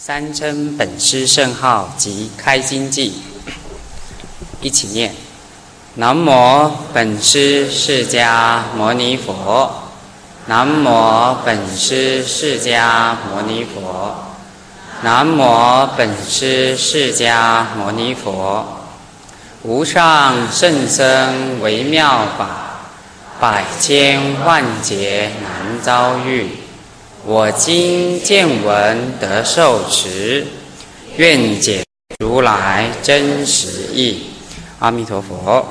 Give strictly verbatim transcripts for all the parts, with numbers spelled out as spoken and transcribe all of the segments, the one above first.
三称本师圣号及开心记，一起念：南无本师释迦牟尼佛，南无本师释迦牟尼佛，南无本师释迦牟尼佛。无上甚深微妙法，百千万劫难遭遇。我今见闻得受持，愿解如来真实义。阿弥陀佛。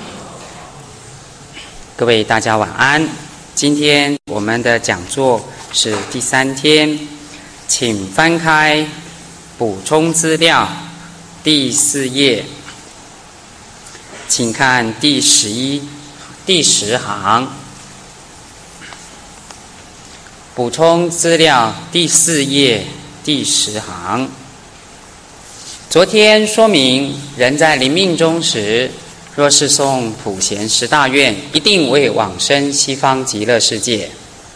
各位大家晚安。今天我们的讲座是第三天，请翻开补充资料第四页，请看第十一、第十行。补充资料第四页第十行。昨天说明，人在临命终时，若是诵普贤十大愿，一定会往生西方极乐世界。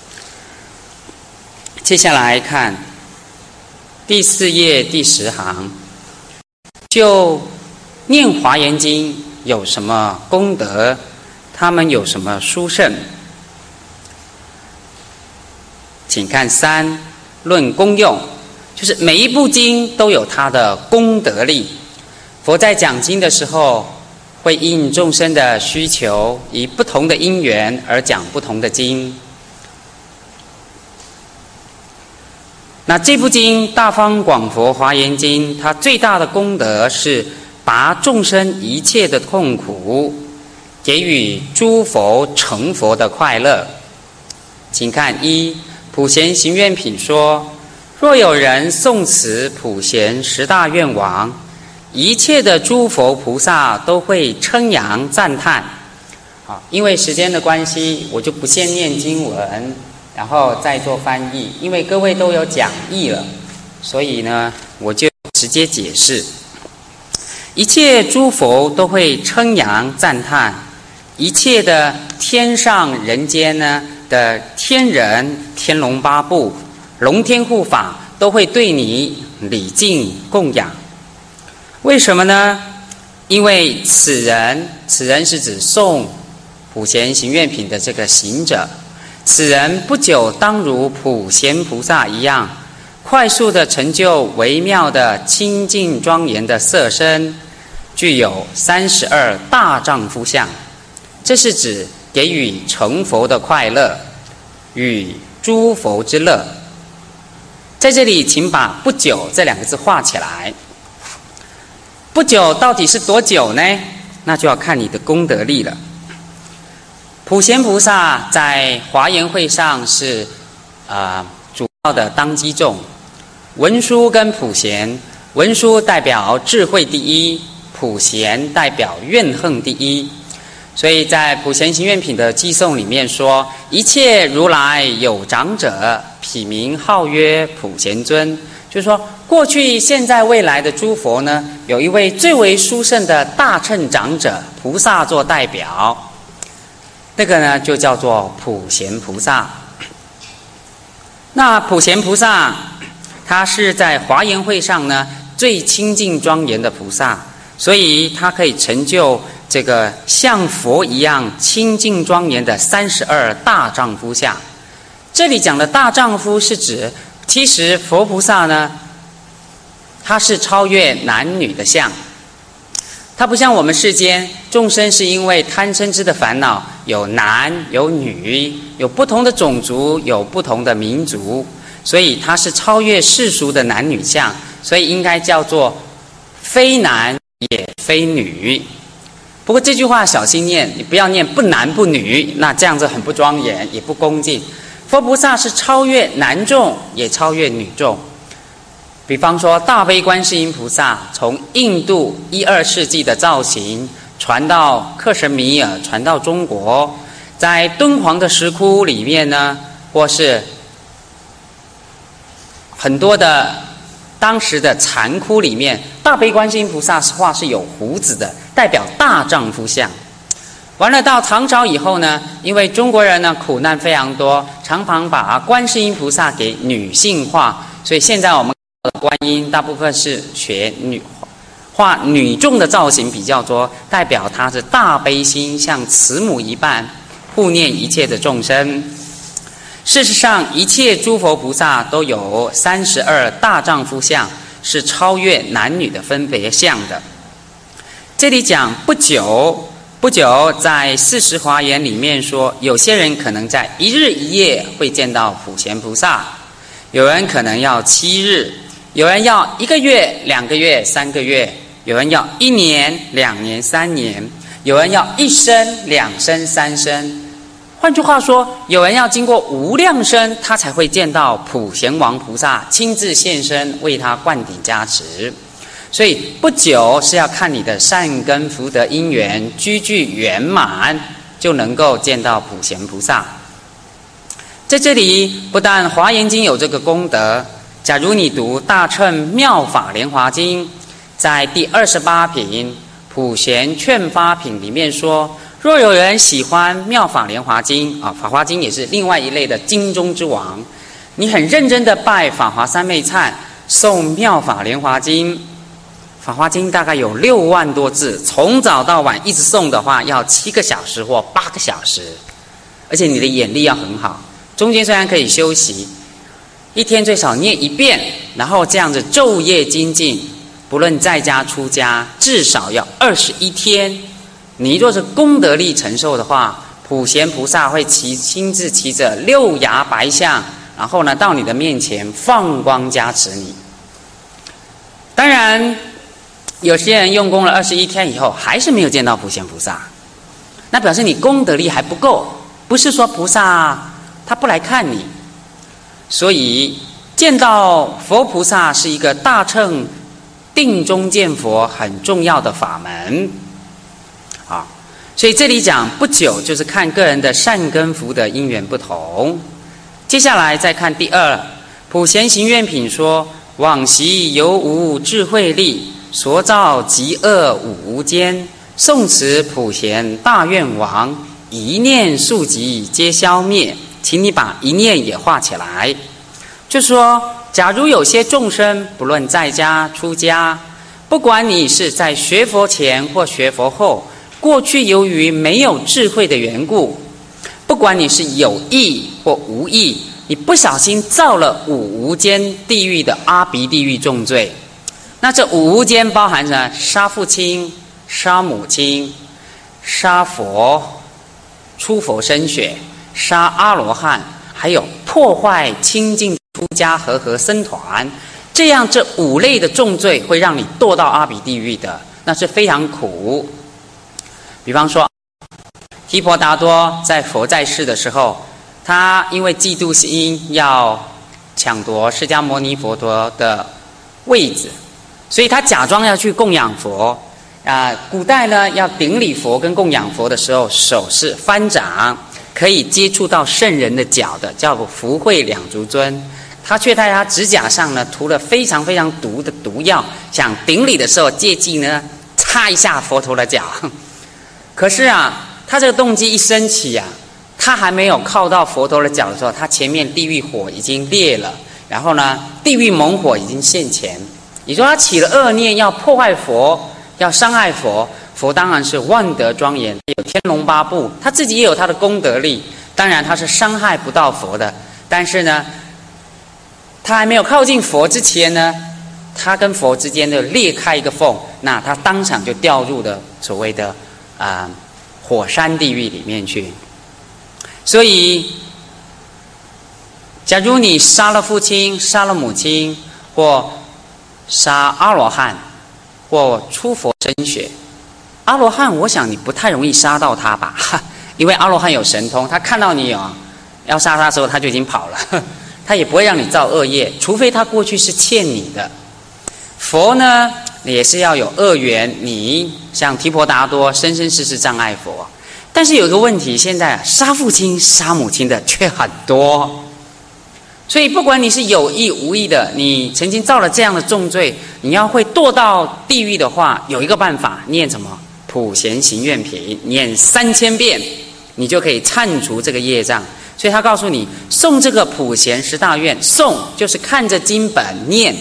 接下来看第四页第十行，就念华严经有什么功德，他们有什么殊胜。请看三论功用，就是每一部经都有它的功德力。佛在讲经的时候，会因众生的需求，以不同的因缘而讲不同的经。那这部经《大方广佛华严经》，它最大的功德是拔众生一切的痛苦，给予诸佛成佛的快乐。请看一普贤行愿品说，若有人诵此普贤十大愿王，一切的诸佛菩萨都会称扬赞叹。好，因为时间的关系，我就不先念经文，然后再做翻译。因为各位都有讲义了，所以呢，我就直接解释。一切诸佛都会称扬赞叹，一切的天上人间呢的天人、天龙八部、龙天护法都会对你礼敬供养。为什么呢？因为此人，此人是指诵普贤行愿品的这个行者，此人不久当如普贤菩萨一样，快速的成就微妙的清净庄严的色身，具有三十二大丈夫相。这是指给予成佛的快乐，与诸佛之乐。在这里，请把不久这两个字画起来。不久到底是多久呢？那就要看你的功德力了。普贤菩萨在华严会上是呃主要的当机众，文殊跟普贤，文殊代表智慧第一，普贤代表愿行第一。所以在普贤行愿品的偈颂里面说，一切如来有长者，彼名号曰普贤尊。就是说，过去、现在、未来的诸佛呢，有一位最为殊胜的大乘长者菩萨做代表，那个呢就叫做普贤菩萨。那普贤菩萨，他是在华严会上呢最清净庄严的菩萨，所以他可以成就这个像佛一样清净庄严的三十二大丈夫相。这里讲的大丈夫是指，其实佛菩萨呢，他是超越男女的相。他不像我们世间众生，是因为贪嗔痴的烦恼，有男有女，有不同的种族，有不同的民族，所以他是超越世俗的男女相，所以应该叫做非男也非女。不过这句话小心念，你不要念不男不女，那这样子很不庄严，也不恭敬。佛菩萨是超越男众，也超越女众。比方说，大悲观世音菩萨从印度一二世纪的造型传到克什米尔，传到中国，在敦煌的石窟里面呢，或是很多的当时的残窟里面，大悲观世音菩萨画是有胡子的，代表大丈夫相。完了，到唐朝以后呢，因为中国人呢苦难非常多，常常把观世音菩萨给女性化，所以现在我们的观音大部分是学女画女众的造型比较多，代表她是大悲心，像慈母一般护念一切的众生。事实上，一切诸佛菩萨都有三十二大丈夫相，是超越男女的分别相的。这里讲不久，不久在四十华严里面说，有些人可能在一日一夜会见到普贤菩萨，有人可能要七日，有人要一个月、两个月、三个月，有人要一年、两年、三年，有人要一生、两生、三生。换句话说，有人要经过无量生，他才会见到普贤王菩萨亲自现身为他灌顶加持。所以不久是要看你的善根福德因缘居具圆满，就能够见到普贤菩萨。在这里不但华严经有这个功德，假如你读大乘妙法莲华经，在第二十八品普贤劝发品里面说，若有人喜欢妙法莲华经啊，法华经也是另外一类的经中之王，你很认真的拜法华三昧忏，诵妙法莲华经。法华经大概有六万多字，从早到晚一直诵的话，要七个小时或八个小时，而且你的眼力要很好。中间虽然可以休息，一天最少念一遍，然后这样子昼夜精进，不论在家出家，至少要二十一天。你若是功德力承受的话，普贤菩萨会骑亲自骑着六牙白象，然后呢到你的面前放光加持你。当然有些人用功了二十一天以后还是没有见到普贤菩萨，那表示你功德力还不够，不是说菩萨他不来看你。所以见到佛菩萨是一个大乘定中见佛很重要的法门啊。所以这里讲不久，就是看个人的善根福德因缘不同。接下来再看第二普贤行愿品说，往昔犹无智慧力，所造极恶五无间，诵持普贤大愿王，一念速疾皆消灭。请你把一念也画起来。就说假如有些众生不论在家出家，不管你是在学佛前或学佛后，过去由于没有智慧的缘故，不管你是有意或无意，你不小心造了五无间地狱的阿鼻地狱重罪。那这五无间包含着杀父亲、杀母亲、杀佛、出佛身血、杀阿罗汉，还有破坏清净出家和合僧团，这样这五类的重罪会让你堕到阿鼻地狱的，那是非常苦。比方说提婆达多在佛在世的时候，他因为嫉妒心要抢夺释迦牟尼佛陀的位子，所以他假装要去供养佛啊、呃。古代呢，要顶礼佛跟供养佛的时候，手是翻掌，可以接触到圣人的脚的，叫福慧两足尊。他却在他指甲上呢涂了非常非常毒的毒药，想顶礼的时候借机呢擦一下佛陀的脚。可是啊，他这个动机一升起啊，他还没有靠到佛陀的脚的时候，他前面地狱火已经烈了，然后呢，地狱猛火已经现前。你说他起了恶念，要破坏佛，要伤害佛，佛当然是万德庄严，有天龙八部，他自己也有他的功德力，当然他是伤害不到佛的。但是呢，他还没有靠近佛之前呢，他跟佛之间的裂开一个缝，那他当场就掉入了所谓的啊、呃、火山地狱里面去。所以假如你杀了父亲、杀了母亲，或杀阿罗汉，或出佛身血，阿罗汉我想你不太容易杀到他吧，因为阿罗汉有神通，他看到你有要杀他的时候他就已经跑了，他也不会让你造恶业，除非他过去是欠你的。佛呢也是要有恶缘，你像提婆达多生生世世障碍佛。但是有一个问题，现在杀父亲杀母亲的却很多，所以不管你是有意无意的，你曾经造了这样的重罪，你要会堕到地狱的话，有一个办法，念什么普贤行愿品，念三千遍，你就可以忏除这个业障。所以他告诉你诵这个普贤十大愿，诵就是看着经本念，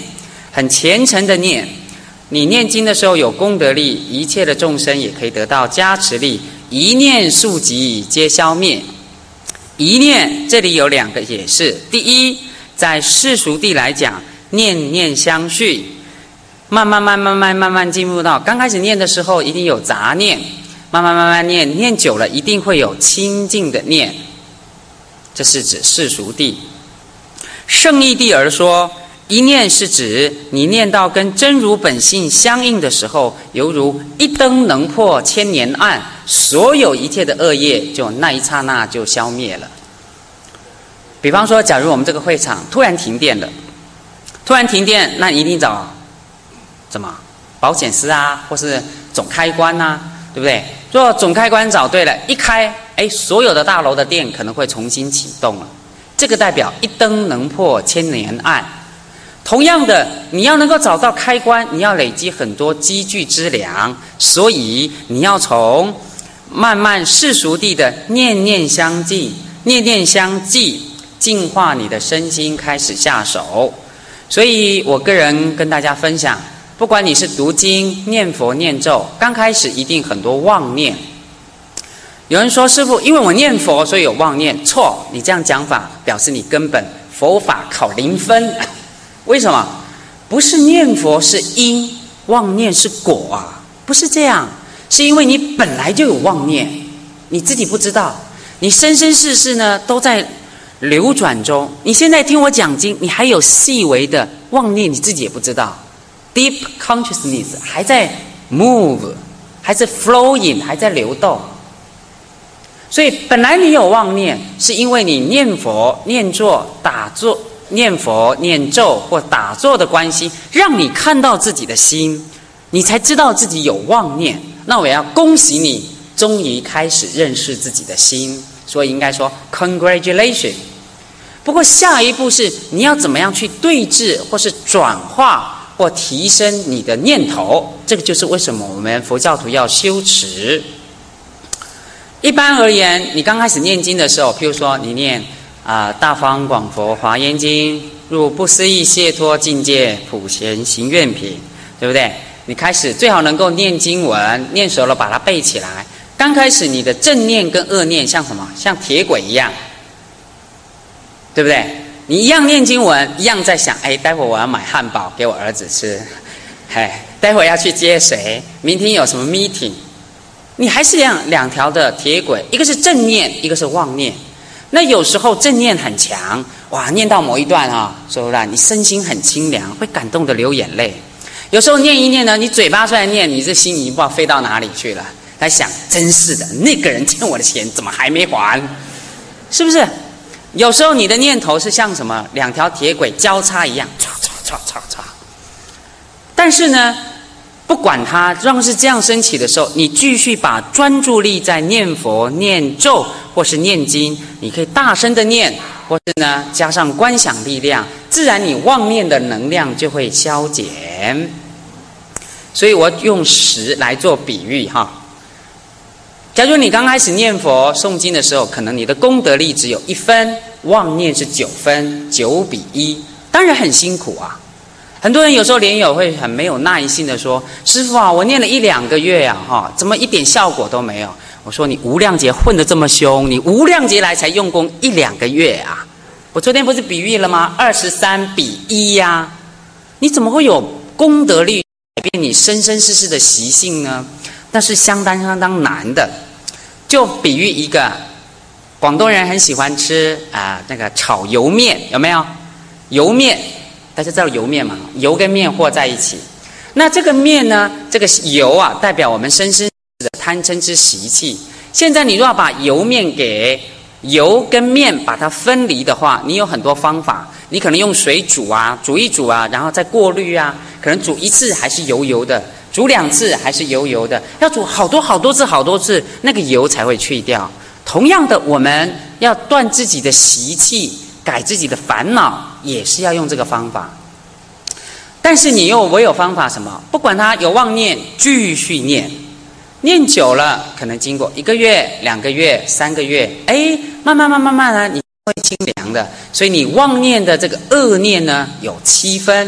很虔诚的念。你念经的时候有功德力，一切的众生也可以得到加持力，一念速疾皆消灭。一念这里有两个解释，第一，在世俗地来讲，念念相续，慢慢慢慢慢慢慢进入到刚开始念的时候一定有杂念，慢慢慢慢念，念久了一定会有清净的念，这是指世俗地。圣义地而说，一念是指你念到跟真如本性相应的时候，犹如一灯能破千年暗，所有一切的恶业就那一刹那就消灭了。比方说，假如我们这个会场突然停电了，突然停电，那一定找怎么保险丝啊，或是总开关啊，对不对？如果总开关找对了，一开，哎，所有的大楼的电可能会重新启动了。这个代表一灯能破千年暗。同样的，你要能够找到开关，你要累积很多积聚之粮，所以你要从慢慢世俗地的念念相继，念念相继，净化你的身心开始下手。所以我个人跟大家分享，不管你是读经、念佛、念咒，刚开始一定很多妄念。有人说，师父，因为我念佛所以有妄念。错，你这样讲法表示你根本佛法考零分。为什么？不是念佛是因，妄念是果啊，不是这样，是因为你本来就有妄念，你自己不知道，你生生世世呢都在流转中。你现在听我讲经，你还有细微的妄念，你自己也不知道。Deep consciousness 还在 move， 还在 flowing， 还在流动。所以本来你有妄念，是因为你念佛、念坐、打坐。念佛、念咒或打坐的关系，让你看到自己的心，你才知道自己有妄念。那我要恭喜你，终于开始认识自己的心，所以应该说 congratulations。不过下一步是你要怎么样去对治，或是转化，或提升你的念头。这个就是为什么我们佛教徒要修持。一般而言，你刚开始念经的时候，譬如说你念啊，《大方广佛华严经》入不思议解脱境界普贤行愿品，对不对？你开始最好能够念经文，念熟了把它背起来。刚开始你的正念跟恶念像什么？像铁轨一样，对不对？你一样念经文，一样在想，哎，待会我要买汉堡给我儿子吃，哎，待会要去接谁？明天有什么 meeting？ 你还是两两条的铁轨，一个是正念，一个是妄念。那有时候正念很强，哇，念到某一段啊，说了你身心很清凉，会感动的流眼泪。有时候念一念呢，你嘴巴虽然念，你这心已经不知道飞到哪里去了，在想，真是的，那个人欠我的钱怎么还没还？是不是？有时候你的念头是像什么两条铁轨交叉一样，唰唰唰唰唰。但是呢，不管它，让是这样升起的时候，你继续把专注力在念佛、念咒或是念经，你可以大声的念，或是呢加上观想力量，自然你妄念的能量就会消减。所以我用十来做比喻哈。假如你刚开始念佛诵经的时候，可能你的功德力只有一分，妄念是九分，九比一，当然很辛苦啊。很多人有时候莲友会很没有耐心的说：“师父啊，我念了一两个月啊，哈，怎么一点效果都没有？”我说：“你无量劫混得这么凶，你无量劫来才用功一两个月啊！我昨天不是比喻了吗？二十三比一呀，你怎么会有功德力改变你生生世世的习性呢？那是相当相当难的。就比喻一个广东人很喜欢吃啊、呃、那个炒油面，有没有？油面。”大家知道油面嘛？油跟面和在一起，那这个面呢？这个油啊，代表我们生生的贪嗔之习气。现在你若要把油面给油跟面把它分离的话，你有很多方法。你可能用水煮啊，煮一煮啊，然后再过滤啊。可能煮一次还是油油的，煮两次还是油油的，要煮好多好多次好多次，那个油才会去掉。同样的，我们要断自己的习气，改自己的烦恼，也是要用这个方法。但是你又唯有方法什么？不管他有妄念，继续念，念久了，可能经过一个月、两个月、三个月，哎，慢慢慢慢慢呢，你会清凉的。所以你妄念的这个恶念呢，有七分，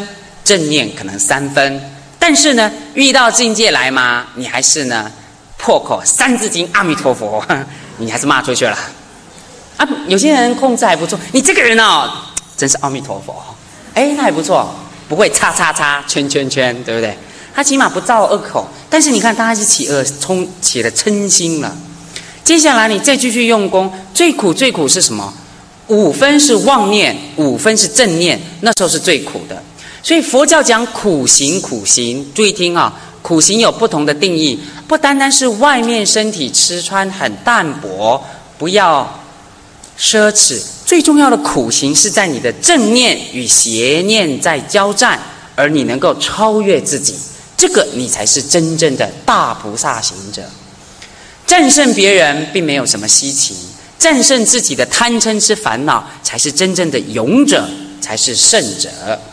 正念可能三分，但是呢，遇到境界来嘛，你还是呢破口三字经阿弥陀佛，你还是骂出去了。啊，有些人控制还不错，你这个人哦，真是阿弥陀佛，哎，那还不错，不会叉叉叉圈圈圈，对不对？他起码不造恶口，但是你看他还是起恶冲起了嗔心了。接下来你再继续用功，最苦最苦是什么？五分是妄念，五分是正念，那时候是最苦的。所以佛教讲苦行，苦行，注意听啊，苦行有不同的定义，不单单是外面身体吃穿很淡薄，不要奢侈，最重要的苦行是在你的正念与邪念在交战，而你能够超越自己，这个你才是真正的大菩萨行者。战胜别人并没有什么稀奇，战胜自己的贪嗔痴烦恼才是真正的勇者，才是圣者。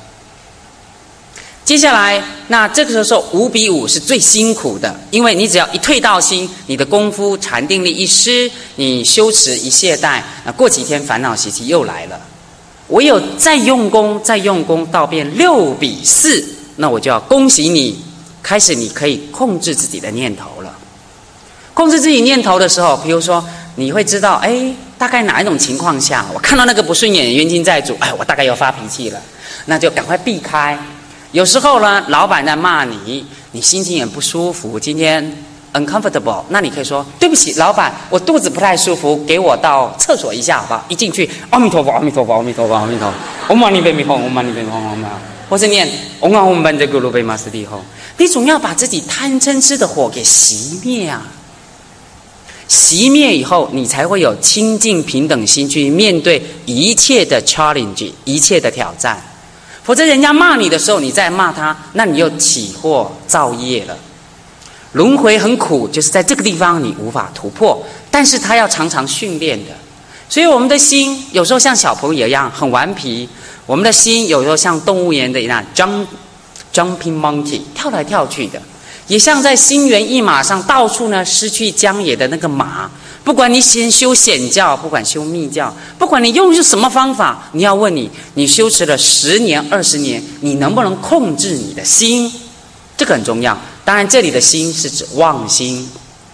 接下来，那这个时候五比五是最辛苦的，因为你只要一退道心，你的功夫禅定力一失，你修持一懈怠，那过几天烦恼习气又来了。唯有再用功，再用功到变六比四，那我就要恭喜你，开始你可以控制自己的念头了。控制自己念头的时候，比如说你会知道，哎，大概哪一种情况下，我看到那个不顺眼冤亲债主，哎，我大概要发脾气了，那就赶快避开。有时候呢，老板在骂你，你心情也不舒服，今天 uncomfortable， 那你可以说对不起，老板，我肚子不太舒服，给我到厕所一下好不好？一进去，阿弥陀佛，阿弥陀佛，阿弥陀佛，阿弥陀佛，唵嘛呢叭咪吽，唵嘛呢叭咪吽，唵嘛，或是念唵啊唵班哲咕噜贝玛斯蒂吽，你总要把自己贪嗔痴的火给熄灭啊！熄灭以后，你才会有清净平等心去面对一切的 challenge， 一切的挑战。否则人家骂你的时候，你再骂他，那你又起祸造业了。轮回很苦，就是在这个地方你无法突破，但是他要常常训练的。所以我们的心有时候像小朋友一样很顽皮，我们的心有时候像动物园的一样 jump jumping monkey， 跳来跳去的，也像在心猿意马上到处呢失去疆野的那个马。不管你先修显教，不管修密教，不管你用什么方法，你要问你，你修持了十年、二十年，你能不能控制你的心？这个很重要。当然，这里的心是指妄心，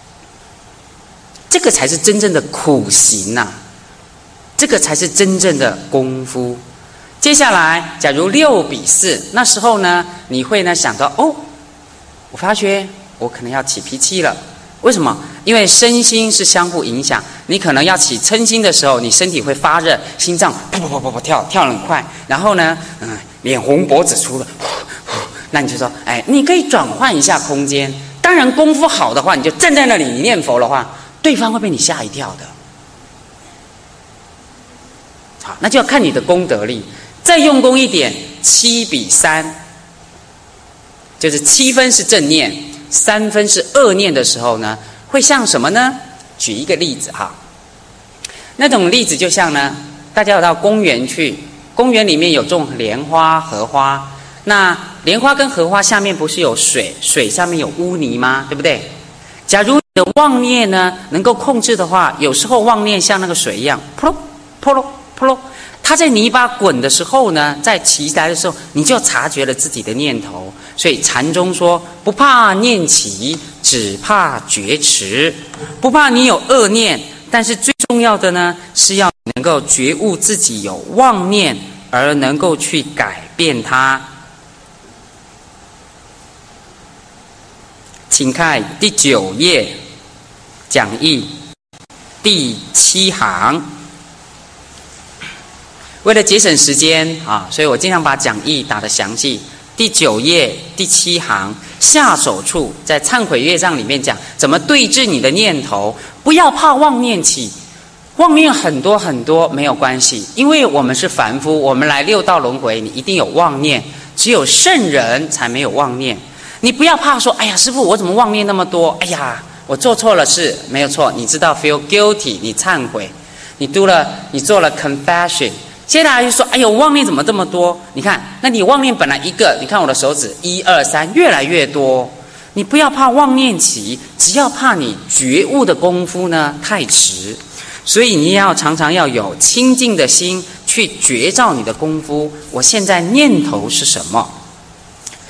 这个才是真正的苦行呐、啊，这个才是真正的功夫。接下来，假如六比四，那时候呢，你会呢想到，哦，我发觉我可能要起脾气了。为什么？因为身心是相互影响。你可能要起嗔心的时候，你身体会发热，心脏噗噗噗噗噗跳，跳得很快。然后呢，嗯，脸红脖子粗了，那你就说，哎，你可以转换一下空间。当然，功夫好的话，你就站在那里，你念佛的话，对方会被你吓一跳的。好，那就要看你的功德力。再用功一点，七比三，就是七分是正念。三分是恶念的时候呢，会像什么呢？举一个例子哈，那种例子就像呢，大家有到公园去，公园里面有种莲花、荷花，那莲花跟荷花下面不是有水，水下面有污泥吗？对不对？假如你的妄念呢能够控制的话，有时候妄念像那个水一样，噗噜噗噜噗噜，它在泥巴滚的时候呢，在起来的时候，你就察觉了自己的念头。所以禅中说，不怕念起，只怕觉迟。不怕你有恶念，但是最重要的呢，是要能够觉悟自己有妄念，而能够去改变它。请看第九页讲义第七行。为了节省时间啊，所以我经常把讲义打得详细。第九页第七行下手处，在忏悔乐章里面讲怎么对治你的念头，不要怕妄念起，妄念很多很多没有关系，因为我们是凡夫，我们来六道轮回，你一定有妄念，只有圣人才没有妄念。你不要怕说，哎呀，师父，我怎么妄念那么多？哎呀，我做错了事，没有错，你知道 feel guilty， 你忏悔，你读了，你做了 confession。接下来就说，哎呦，妄念怎么这么多？你看，那你妄念本来一个，你看我的手指，一二三，越来越多。你不要怕妄念起，只要怕你觉悟的功夫呢太迟。所以你要常常要有清净的心去觉照你的功夫。我现在念头是什么？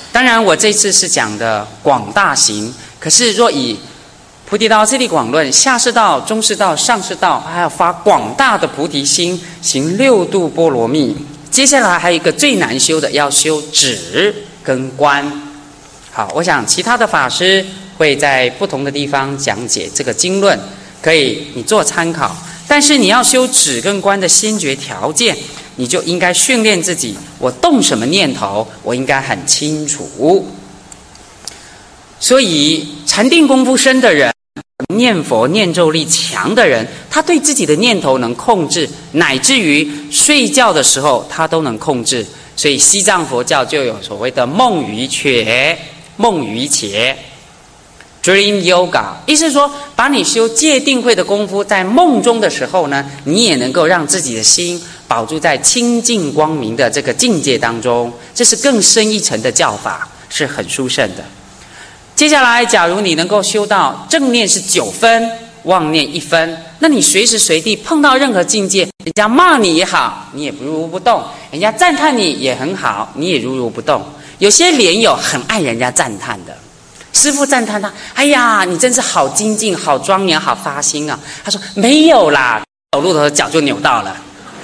当然，我这次是讲的广大行，可是若以菩提道次第广论，下士道、中士道、上士道，还要发广大的菩提心，行六度波罗蜜。接下来还有一个最难修的，要修止跟观。好，我想其他的法师会在不同的地方讲解这个经论，可以你做参考。但是你要修止跟观的先决条件，你就应该训练自己，我动什么念头，我应该很清楚。所以禅定功夫深的人，念佛念咒力强的人，他对自己的念头能控制，乃至于睡觉的时候他都能控制。所以西藏佛教就有所谓的梦鱼伽、梦鱼伽 Dream Yoga， 意思是说，把你修戒定慧的功夫，在梦中的时候呢，你也能够让自己的心保住在清净光明的这个境界当中，这是更深一层的教法，是很殊胜的。接下来，假如你能够修到正念是九分，妄念一分，那你随时随地碰到任何境界，人家骂你也好，你也如如不动；人家赞叹你也很好，你也如如不动。有些莲友很爱人家赞叹的。师父赞叹他，哎呀，你真是好精进、好庄严、好发心啊！他说没有啦，走路的时候脚就扭到了。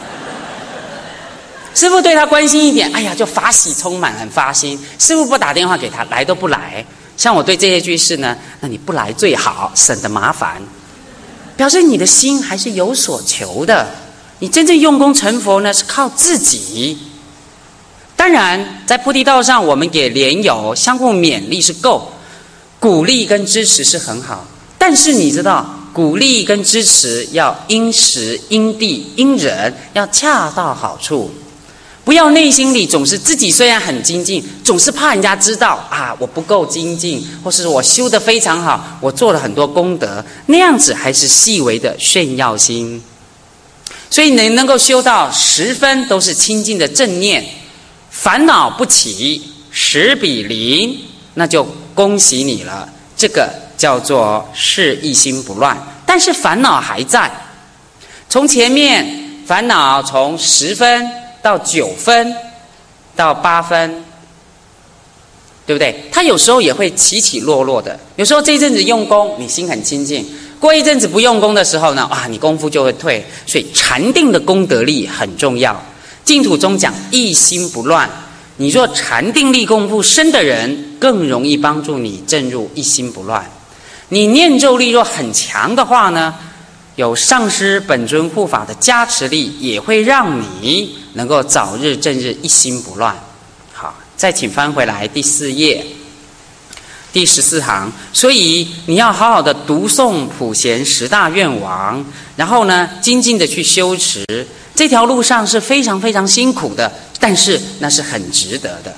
师父对他关心一点，哎呀，就法喜充满，很发心。师父不打电话给他，来都不来。像我对这些居士呢，那你不来最好，省得麻烦。表示你的心还是有所求的。你真正用功成佛呢，是靠自己。当然，在菩提道上，我们给莲友相互勉励是够。鼓励跟支持是很好，但是你知道，鼓励跟支持要因时、因地、因人，要恰到好处。不要内心里总是自己虽然很精进，总是怕人家知道啊，我不够精进，或是我修得非常好，我做了很多功德，那样子还是细微的炫耀心。所以你能够修到十分都是清净的正念，烦恼不起，十比零，那就恭喜你了，这个叫做是一心不乱，但是烦恼还在。从前面烦恼从十分到九分到八分，对不对？它有时候也会起起落落的。有时候这一阵子用功，你心很清净；过一阵子不用功的时候呢，啊，你功夫就会退。所以禅定的功德力很重要。净土中讲一心不乱。你若禅定力功夫深的人，更容易帮助你证入一心不乱。你念咒力若很强的话呢，有上师本尊护法的加持力，也会让你能够早日正日一心不乱。好，再请翻回来第四页，第十四行。所以你要好好的读诵普贤十大愿王，然后呢，精进的去修持。这条路上是非常非常辛苦的，但是那是很值得的。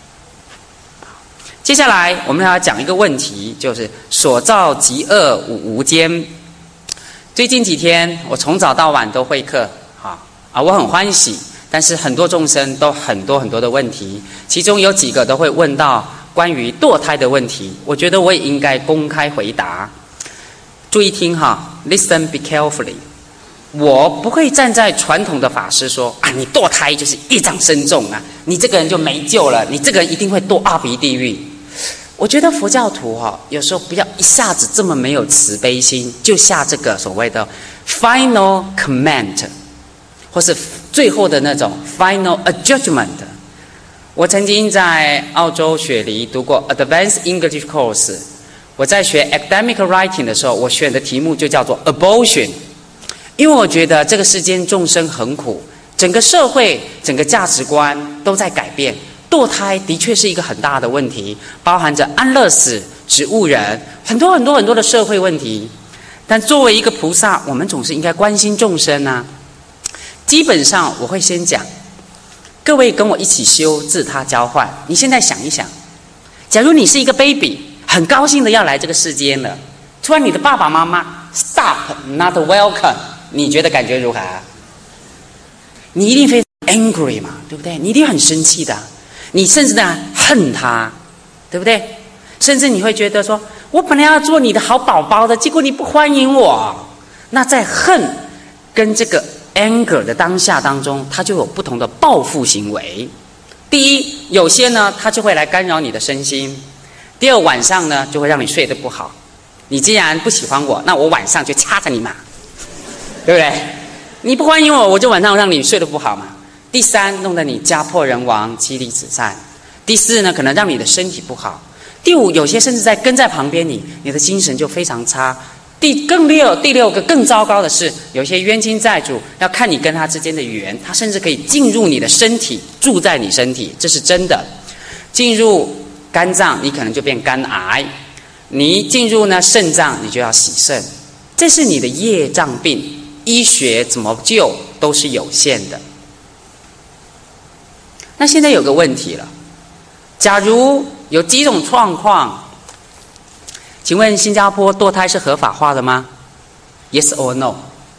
接下来我们要讲一个问题，就是所造极恶五无间。最近几天我从早到晚都会课，啊啊，我很欢喜。但是很多众生都很多很多的问题，其中有几个都会问到关于堕胎的问题，我觉得我也应该公开回答。注意听哈 ，Listen, be carefully。我不会站在传统的法师说啊，你堕胎就是业障深重啊，你这个人就没救了，你这个人一定会堕阿鼻地狱。我觉得佛教徒哈、哦，有时候不要一下子这么没有慈悲心，就下这个所谓的 final command， 或是最后的那种 final adjudgment。我曾经在澳洲雪梨读过 Advanced English Course， 我在学 Academic Writing 的时候，我选的题目就叫做 Abortion。因为我觉得这个世间众生很苦，整个社会、整个价值观都在改变。堕胎的确是一个很大的问题，包含着安乐死、植物人，很多很多很多的社会问题。但作为一个菩萨，我们总是应该关心众生啊。基本上我会先讲，各位跟我一起修自他交换。你现在想一想，假如你是一个 baby， 很高兴的要来这个世间了，突然你的爸爸妈妈 stop not welcome。你觉得感觉如何？你一定非常 angry 嘛，对不对？你一定很生气的，你甚至呢恨他，对不对？甚至你会觉得说，我本来要做你的好宝宝的，结果你不欢迎我。那在恨跟这个 anger 的当下当中，它就有不同的报复行为。 第一，有些呢，它就会来干扰你的身心；第二，晚上呢，就会让你睡得不好。你既然不喜欢我，那我晚上就掐着你嘛，对不对？你不欢迎我，我就晚上让你睡得不好嘛。第三，弄得你家破人亡、妻离子散；第四呢，可能让你的身体不好；第五，有些甚至在跟在旁边你，你的精神就非常差。第更六第六个更糟糕的是，有些冤亲债主要看你跟他之间的缘，他甚至可以进入你的身体，住在你身体，这是真的。进入肝脏，你可能就变肝癌；你进入呢肾脏，你就要洗肾。这是你的业障病，医学怎么救都是有限的。那现在有个问题了，假如有几种状况。请问新加坡堕胎是合法化的吗 ？Yes or no？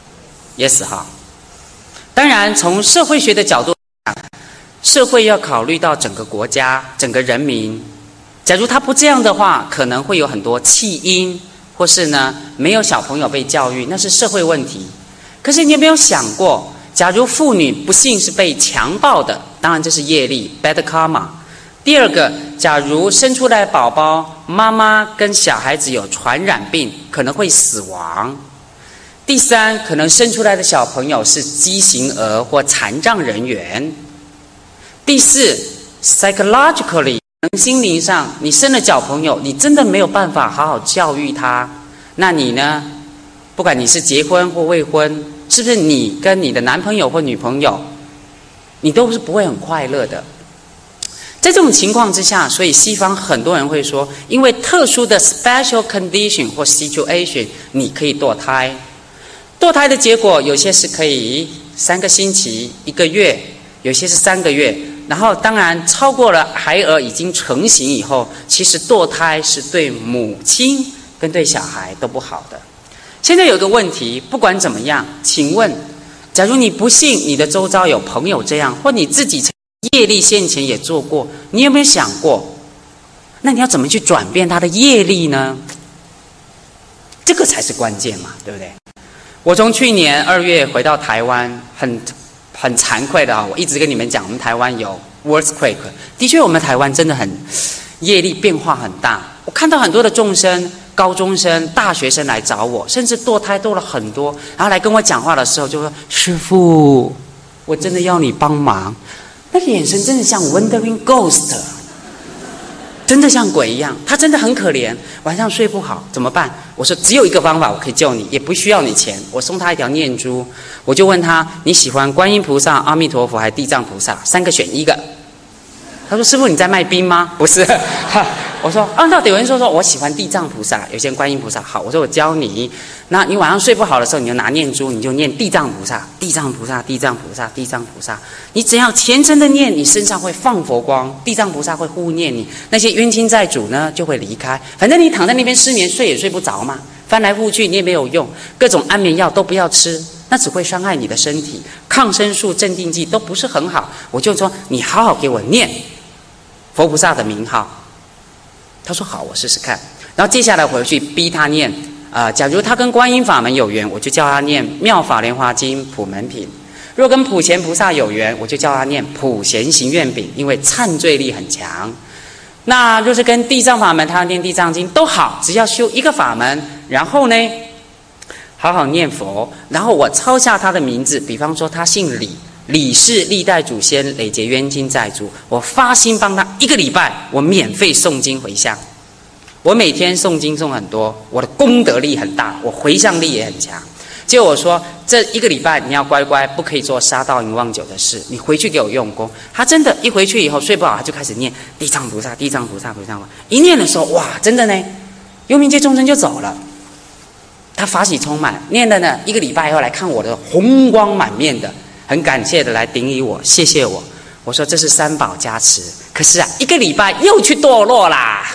Yes 哈。当然，从社会学的角度讲，社会要考虑到整个国家、整个人民。假如他不这样的话，可能会有很多弃婴，或是呢没有小朋友被教育，那是社会问题。可是你有没有想过，假如妇女不幸是被强暴的，当然这是业力 （bad karma）。第二个，假如生出来的宝宝，妈妈跟小孩子有传染病，可能会死亡。第三，可能生出来的小朋友是畸形儿或残障人员。第四 ，psychologically， 心灵上，你生了小朋友，你真的没有办法好好教育他，那你呢？不管你是结婚或未婚，是不是你跟你的男朋友或女朋友，你都是不会很快乐的。在这种情况之下，所以西方很多人会说，因为特殊的 special condition 或 situation， 你可以堕胎。堕胎的结果，有些是可以三个星期、一个月，有些是三个月。然后，当然超过了孩儿已经成型以后，其实堕胎是对母亲跟对小孩都不好的。现在有个问题，不管怎么样，请问，假如你不幸你的周遭有朋友这样，或你自己业力先前也做过，你有没有想过，那你要怎么去转变他的业力呢？这个才是关键嘛，对不对？我从去年二月回到台湾，很很惭愧的啊，我一直跟你们讲，我们台湾有 earthquake， 的确我们台湾真的很业力变化很大。我看到很多的众生、高中生、大学生来找我，甚至堕胎堕了很多，然后来跟我讲话的时候就说：“师父，我真的要你帮忙。”那个眼神真的像 Wandering Ghost， 真的像鬼一样。他真的很可怜，晚上睡不好怎么办？我说只有一个方法，我可以救你，也不需要你钱。我送他一条念珠，我就问他：你喜欢观音菩萨、阿弥陀佛还是地藏菩萨？三个选一个。他说：师父，你在卖冰吗？不是。我说：啊，那有人说说我喜欢地藏菩萨，有些人观音菩萨。好，我说我教你。那你晚上睡不好的时候，你就拿念珠，你就念地藏菩萨、地藏菩萨、地藏菩萨、地藏菩萨。你只要虔诚的念，你身上会放佛光，地藏菩萨会护念你，那些冤亲债主呢就会离开。反正你躺在那边失眠，睡也睡不着嘛，翻来覆去你也没有用，各种安眠药都不要吃，那只会伤害你的身体。抗生素、镇定剂都不是很好。我就说你好好给我念佛菩萨的名号。他说好，我试试看。然后接下来回去逼他念，呃，假如他跟观音法门有缘，我就叫他念妙法莲华经普门品；若跟普贤菩萨有缘，我就叫他念普贤行愿品，因为忏罪力很强。那若是跟地藏法门，他念地藏经都好，只要修一个法门，然后呢，好好念佛，然后我抄下他的名字，比方说他姓李。李氏历代祖先累劫冤亲债主，我发心帮他一个礼拜，我免费诵经回向。我每天诵经诵很多，我的功德力很大，我回向力也很强。结果我说这一个礼拜你要乖乖，不可以做杀盗淫妄酒的事，你回去给我用功。他真的，一回去以后睡不好，他就开始念地藏菩萨、地藏菩萨、地藏菩萨。一念的时候，哇，真的呢，幽冥界众生就走了。他法喜充满，念了呢一个礼拜以后来看我的红光满面的。很感谢的来顶礼我，谢谢我。我说这是三宝加持，可是啊，一个礼拜又去堕落啦。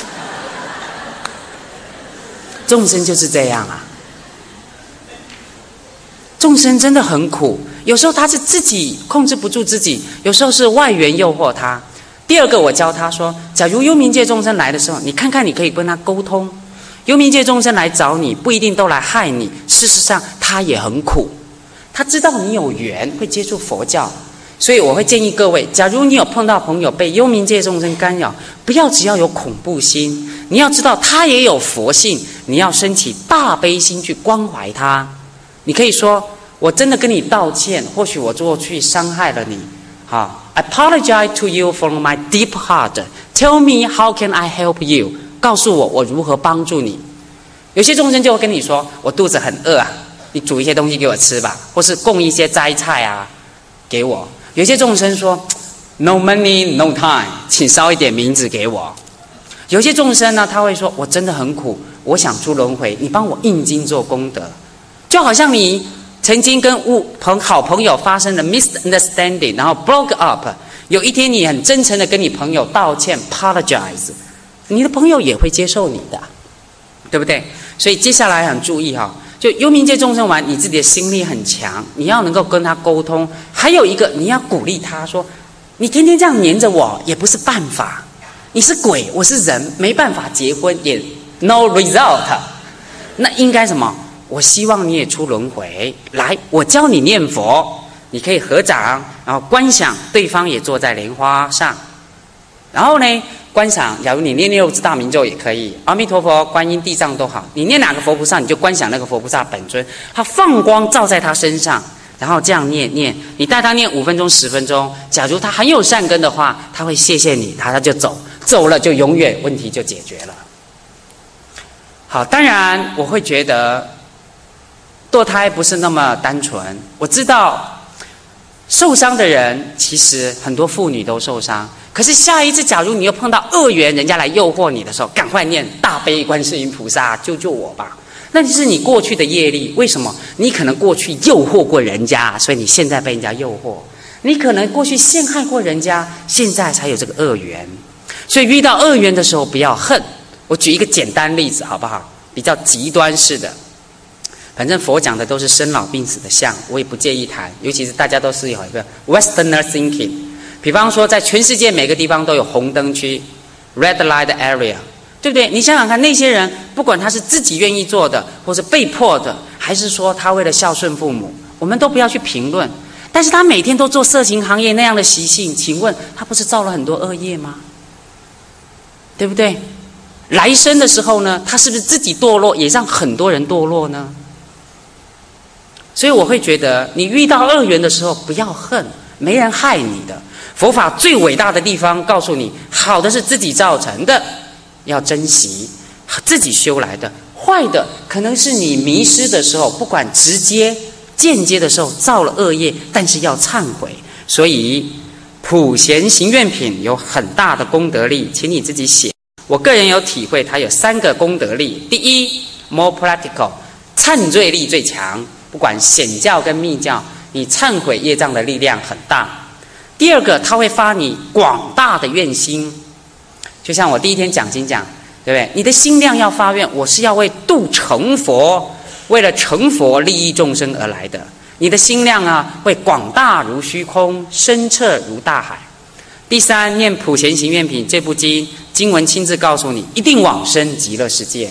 众生就是这样啊，众生真的很苦。有时候他是自己控制不住自己，有时候是外缘诱惑他。第二个，我教他说，假如幽冥界众生来的时候，你看看你可以跟他沟通。幽冥界众生来找你，不一定都来害你，事实上他也很苦。他知道你有缘会接触佛教， 所以我会建议各位，假如你有碰到朋友被幽冥界众生干扰，不要只要有恐怖心，你要知道他也有佛性，你要升起大悲心去关怀他。你可以说，我真的跟你道歉，或许我过去伤害了你，好 I apologize to you from my deep heart. Tell me how can I help you? 告诉我我如何帮助你。有些众生就会跟你说，我肚子很饿啊，你煮一些东西给我吃吧，或是供一些斋菜啊给我。有些众生说 No money, no time， 请烧一点冥纸给我。有些众生呢，他会说，我真的很苦，我想出轮回，你帮我印经做功德。就好像你曾经跟朋好朋友发生了 misunderstanding， 然后 broke up， 有一天你很真诚的跟你朋友道歉 apologize， 你的朋友也会接受你的，对不对？所以接下来很注意哈，就幽冥界众生玩，你自己的心力很强，你要能够跟他沟通。还有一个，你要鼓励他说，你天天这样黏着我也不是办法，你是鬼，我是人，没办法结婚，也 no result。那应该什么？我希望你也出轮回，来，我教你念佛，你可以合掌，然后观想对方也坐在莲花上，然后呢，观想，假如你念六字大明咒也可以，阿弥陀佛、观音、地藏都好，你念哪个佛菩萨，你就观想那个佛菩萨本尊，他放光照在他身上，然后这样念念，你带他念五分钟、十分钟，假如他很有善根的话，他会谢谢你，他他就走，走了就永远问题就解决了。好，当然我会觉得堕胎不是那么单纯，我知道受伤的人其实很多妇女都受伤，可是下一次假如你又碰到恶缘，人家来诱惑你的时候，赶快念大悲观世音菩萨救救我吧，那就是你过去的业力。为什么？你可能过去诱惑过人家，所以你现在被人家诱惑，你可能过去陷害过人家，现在才有这个恶缘。所以遇到恶缘的时候不要恨。我举一个简单例子好不好？比较极端式的，反正佛讲的都是生老病死的相，我也不介意谈，尤其是大家都是有一个 Westerner thinking。比方说，在全世界每个地方都有红灯区 （red light area）， 对不对？你想想看，那些人不管他是自己愿意做的，或是被迫的，还是说他为了孝顺父母，我们都不要去评论。但是他每天都做色情行业那样的习性，请问他不是造了很多恶业吗？对不对？来生的时候呢，他是不是自己堕落，也让很多人堕落呢？所以我会觉得，你遇到恶缘的时候不要恨，没人害你的。佛法最伟大的地方告诉你，好的是自己造成的，要珍惜，自己修来的；坏的可能是你迷失的时候，不管直接间接的时候造了恶业，但是要忏悔。所以普贤行愿品有很大的功德力，请你自己写。我个人有体会，它有三个功德力。第一 ，more practical， 忏罪力最强。不管显教跟密教，你忏悔业障的力量很大。第二个，它会发你广大的愿心，就像我第一天讲经讲，对不对？你的心量要发愿，我是要为度成佛，为了成佛利益众生而来的。你的心量啊，会广大如虚空，深彻如大海。第三，念普贤行愿品这部经，经文亲自告诉你，一定往生极乐世界。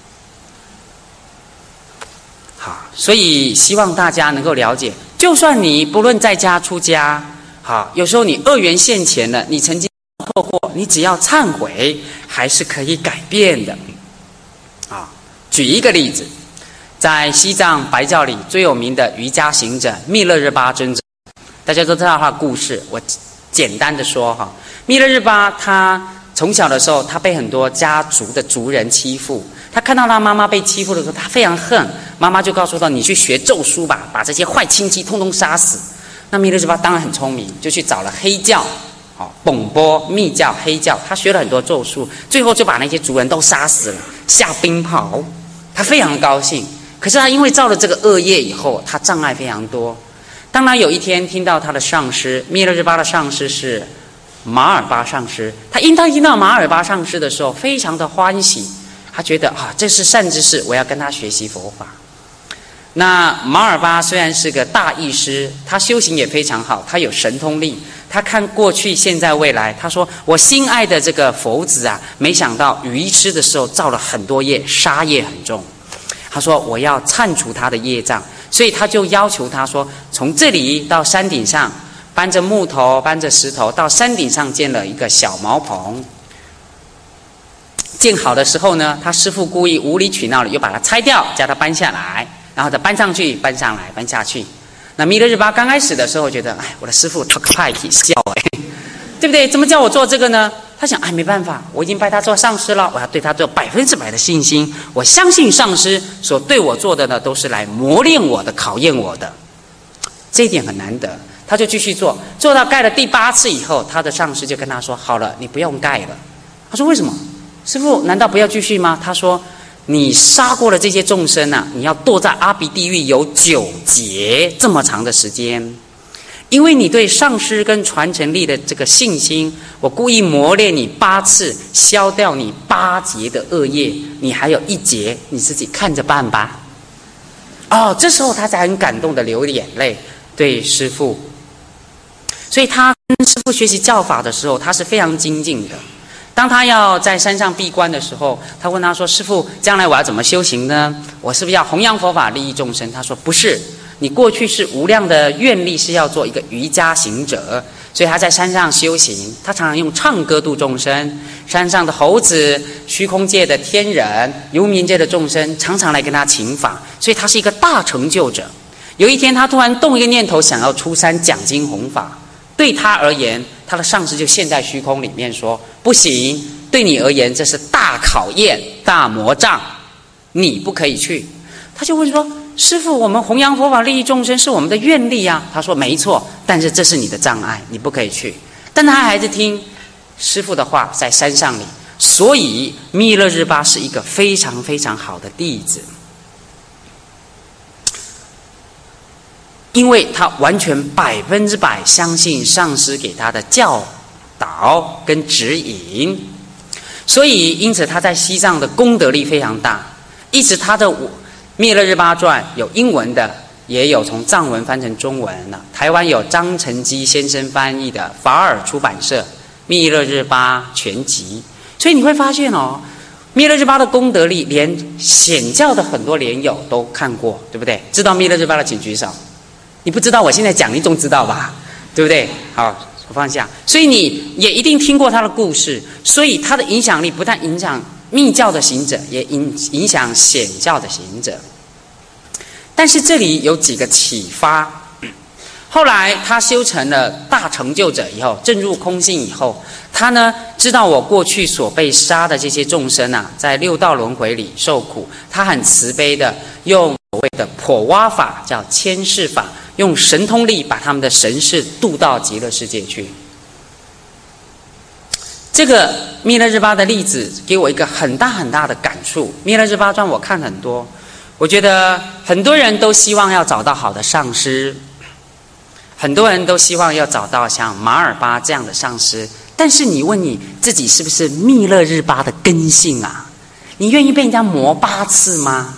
好，所以希望大家能够了解，就算你不论在家出家，好，有时候你恶缘现前了，你曾经错过，你只要忏悔，还是可以改变的。啊，举一个例子，在西藏白教里最有名的瑜伽行者密勒日巴尊者，大家都知道他的故事，我简单的说哈，密勒日巴他从小的时候，他被很多家族的族人欺负，他看到他妈妈被欺负的时候，他非常恨，妈妈就告诉他，你去学咒书吧，把这些坏亲戚通通杀死。那密勒日巴当然很聪明，就去找了黑教，哦，本波密教、黑教，他学了很多咒术，最后就把那些族人都杀死了，下冰雹，他非常高兴。可是他因为造了这个恶业以后，他障碍非常多。当他有一天听到他的上师密勒日巴的上师是马尔巴上师，他因他听到马尔巴上师的时候，非常的欢喜，他觉得啊，这是善知识，我要跟他学习佛法。那马尔巴虽然是个大义师，他修行也非常好，他有神通力，他看过去、现在、未来。他说：“我心爱的这个佛子啊，没想到愚痴的时候造了很多业，杀业很重。”他说：“我要忏除他的业障。”所以他就要求他说：“从这里到山顶上， 搬着木头，搬着石头，到山顶上建了一个小茅棚。建好的时候呢，他师父故意无理取闹的，又把它拆掉，叫他搬下来，然后再搬上去，搬上来，搬下去。那弥勒日巴刚开始的时候觉得，哎，我的师父他个派体笑哎，对不对？怎么叫我做这个呢？他想，哎，没办法，我已经拜他做上师了，我要对他做百分之百的信心。我相信上师所对我做的呢，都是来磨练我的、考验我的，这一点很难得。他就继续做，做到盖了第八次以后，他的上师就跟他说：“好了，你不用盖了。”他说：“为什么？师父，难道不要继续吗？”他说：“你杀过了这些众生啊，你要堕在阿鼻地狱有九劫这么长的时间。”因为你对上师跟传承力的这个信心，我故意磨练你八次，消掉你八劫的恶业，你还有一劫，你自己看着办吧。哦，这时候他才很感动的流眼泪，对师父。所以他跟师父学习教法的时候，他是非常精进的。当他要在山上闭关的时候，他问他说：“师父，将来我要怎么修行呢？我是不是要弘扬佛法，利益众生？”他说：“不是。你过去是无量的愿力，是要做一个瑜伽行者，所以他在山上修行。他常常用唱歌度众生，山上的猴子、虚空界的天人、游冥界的众生，常常来跟他请法，所以他是一个大成就者。有一天，他突然动一个念头，想要出山讲经弘法。对他而言，他的上师就现在虚空里面说：不行，对你而言这是大考验、大魔障，你不可以去。他就问说：师父，我们弘扬佛法利益众生是我们的愿力啊。他说没错，但是这是你的障碍，你不可以去。但他还是听师父的话，在山上里。所以弥勒日巴是一个非常非常好的弟子，因为他完全百分之百相信上师给他的教导跟指引，所以因此他在西藏的功德力非常大。一直他的弥勒日巴传有英文的，也有从藏文翻成中文了。台湾有张成基先生翻译的法尔出版社《弥勒日巴全集》，所以你会发现哦，弥勒日巴的功德力，连显教的很多莲友都看过，对不对？知道弥勒日巴的请举手。你不知道，我现在讲，你总知道吧？对不对？好，我放下。所以你也一定听过他的故事，所以他的影响力不但影响密教的行者，也影影响显教的行者。但是这里有几个启发。后来他修成了大成就者以后，证入空性以后，他呢知道我过去所被杀的这些众生啊，在六道轮回里受苦，他很慈悲的用所谓的破瓦法，叫牵世法，用神通力把他们的神识渡到极乐世界去。这个弥勒日巴的例子给我一个很大很大的感触。弥勒日巴传我看很多，我觉得很多人都希望要找到好的上师，很多人都希望要找到像马尔巴这样的上师，但是你问你自己是不是弥勒日巴的根性啊？你愿意被人家磨八次吗？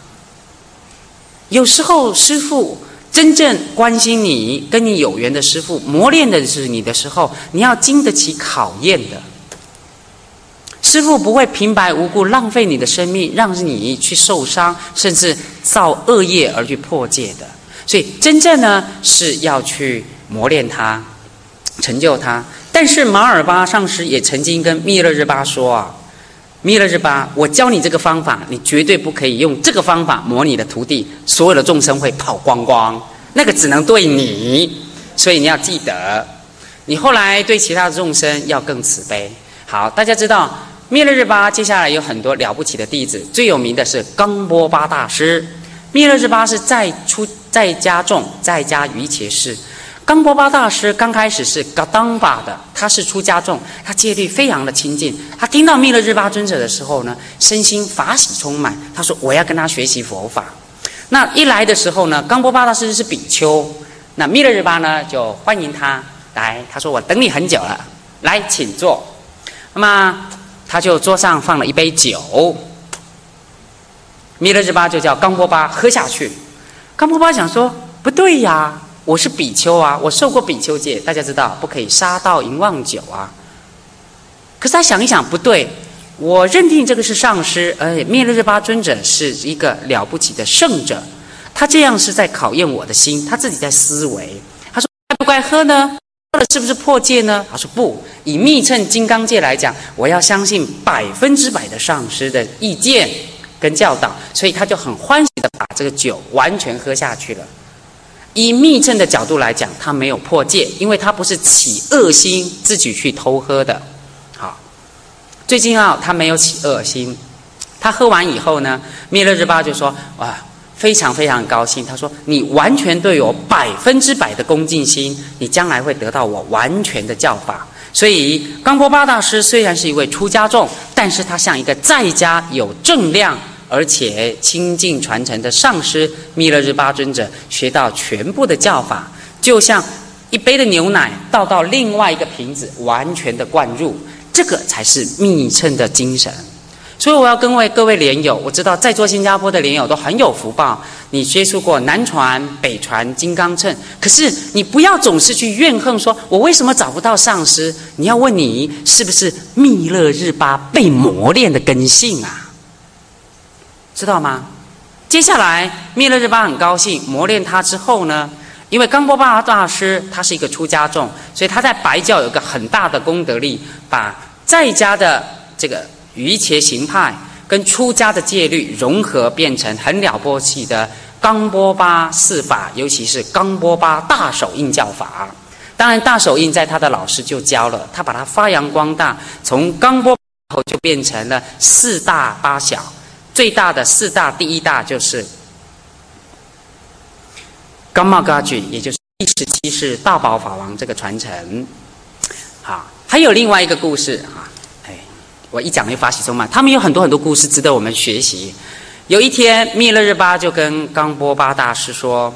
有时候师父真正关心你、跟你有缘的师父，磨练的是你的时候，你要经得起考验的。师父不会平白无故浪费你的生命，让你去受伤，甚至造恶业而去破戒的。所以真正呢是要去磨练他，成就他。但是马尔巴上师也曾经跟弥勒日巴说啊，弥勒日巴，我教你这个方法，你绝对不可以用这个方法磨你的徒弟，所有的众生会跑光光，那个只能对你，所以你要记得，你后来对其他的众生要更慈悲。好，大家知道弥勒日巴接下来有很多了不起的弟子，最有名的是冈波巴大师。弥勒日巴是在出在家众，在家瑜伽士。冈波巴大师刚开始是噶当巴的，他是出家众，他戒律非常的清净。他听到弥勒日巴尊者的时候呢，身心法喜充满。他说：“我要跟他学习佛法。”那一来的时候呢，冈波巴大师是比丘，那弥勒日巴呢就欢迎他来。他说：“我等你很久了，来请坐。”那么他就桌上放了一杯酒，弥勒日巴就叫冈波巴喝下去。冈波巴想说：“不对呀，我是比丘啊，我受过比丘戒，大家知道不可以杀盗淫妄酒啊。”可是他想一想，不对，我认定这个是上师，而且弥勒日巴尊者是一个了不起的圣者，他这样是在考验我的心，他自己在思维。他说：“乖乖喝呢？喝了是不是破戒呢？他说不，以密乘金刚戒来讲，我要相信百分之百的上师的意见跟教导，所以他就很欢喜的把这个酒完全喝下去了。以密乘的角度来讲，他没有破戒，因为他不是起恶心自己去偷喝的。好，最近啊，他没有起恶心。他喝完以后呢，密勒日巴就说：“哇，非常非常高兴。”他说：“你完全对我百分之百的恭敬心，你将来会得到我完全的教法。”所以，冈波巴大师虽然是一位出家众，但是他像一个在家有正量而且亲近传承的上师密勒日巴尊者，学到全部的教法，就像一杯的牛奶倒到另外一个瓶子，完全的灌入，这个才是密乘的精神。所以我要跟位各位莲友，我知道在座新加坡的莲友都很有福报，你接触过南传、北传金刚乘，可是你不要总是去怨恨说我为什么找不到上师，你要问你是不是密勒日巴被磨练的根性啊？知道吗？接下来密勒日巴很高兴，磨练他之后呢，因为冈波巴大师他是一个出家众，所以他在白教有一个很大的功德力，把在家的这个瑜伽行派跟出家的戒律融合，变成很了不起的冈波巴四法，尤其是冈波巴大手印教法。当然大手印在他的老师就教了，他把它发扬光大，从冈波巴后就变成了四大八小。最大的四大，第一大就是冈玛嘎举，也就是第十七世大宝法王这个传承。好，还有另外一个故事啊，哎，我一讲就发起中嘛，他们有很多很多故事值得我们学习。有一天，密勒日巴就跟冈波巴大师说：“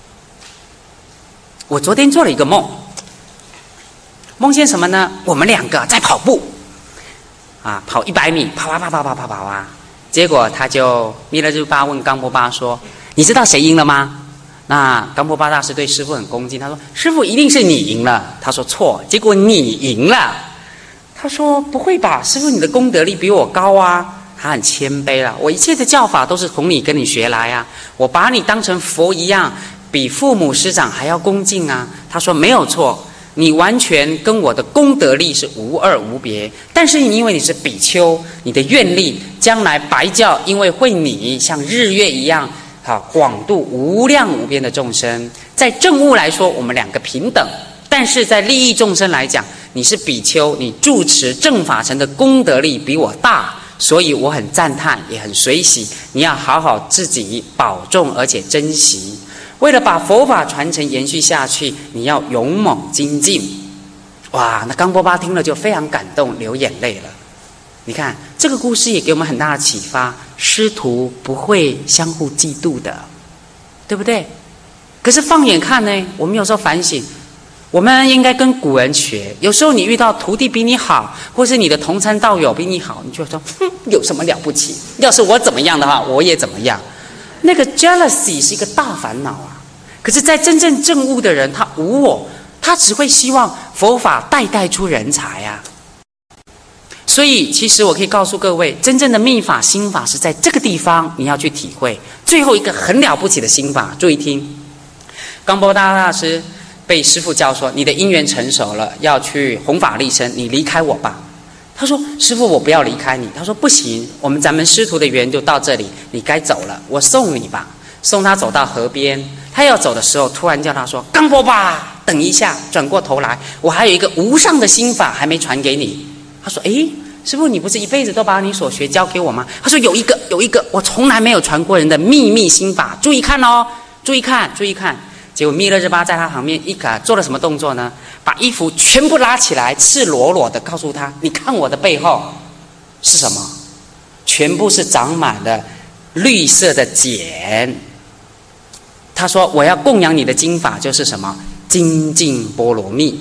我昨天做了一个梦，梦见什么呢？我们两个在跑步，啊，跑一百米，跑啊跑跑跑跑跑啊。”结果他就密勒日巴问冈波巴说：“你知道谁赢了吗？”那冈波巴大师对师父很恭敬，他说：“师父一定是你赢了。”他说：“错，结果你赢了。”他说：“不会吧，师父你的功德力比我高啊。”他很谦卑了，我一切的教法都是从你跟你学来啊，我把你当成佛一样，比父母师长还要恭敬啊。他说：“没有错。”你完全跟我的功德力是无二无别，但是因为你是比丘，你的愿力将来白教因为会你像日月一样，好广度无量无边的众生。在正悟来说，我们两个平等，但是在利益众生来讲，你是比丘，你住持正法城的功德力比我大，所以我很赞叹，也很随喜。你要好好自己保重，而且珍惜。为了把佛法传承延续下去，你要勇猛精进。哇，那冈波巴听了就非常感动，流眼泪了。你看这个故事也给我们很大的启发，师徒不会相互嫉妒的，对不对？可是放眼看呢，我们有时候反省，我们应该跟古人学。有时候你遇到徒弟比你好，或是你的同参道友比你好，你就说哼，有什么了不起？要是我怎么样的话，我也怎么样。那个 jealousy 是一个大烦恼啊。可是在真正证悟的人，他无我，他只会希望佛法代代出人才啊。所以其实我可以告诉各位，真正的密法心法是在这个地方你要去体会。最后一个很了不起的心法，注意听。冈波巴大师被师父教说，你的因缘成熟了，要去弘法利生，你离开我吧。他说：“师父，我不要离开你。”他说：“不行，我们咱们师徒的缘就到这里，你该走了，我送你吧。”送他走到河边，他要走的时候，突然叫他说：“冈波巴，等一下！”转过头来，我还有一个无上的心法还没传给你。他说：“诶，师父，你不是一辈子都把你所学教给我吗？”他说：“有一个，有一个，我从来没有传过人的秘密心法，注意看哦，注意看，注意看。”结果密勒日巴在他旁边一卡做了什么动作呢？把衣服全部拉起来，赤裸裸的告诉他：“你看我的背后是什么？全部是长满了绿色的茧。”他说：“我要供养你的经法，就是什么？精进波罗蜜。”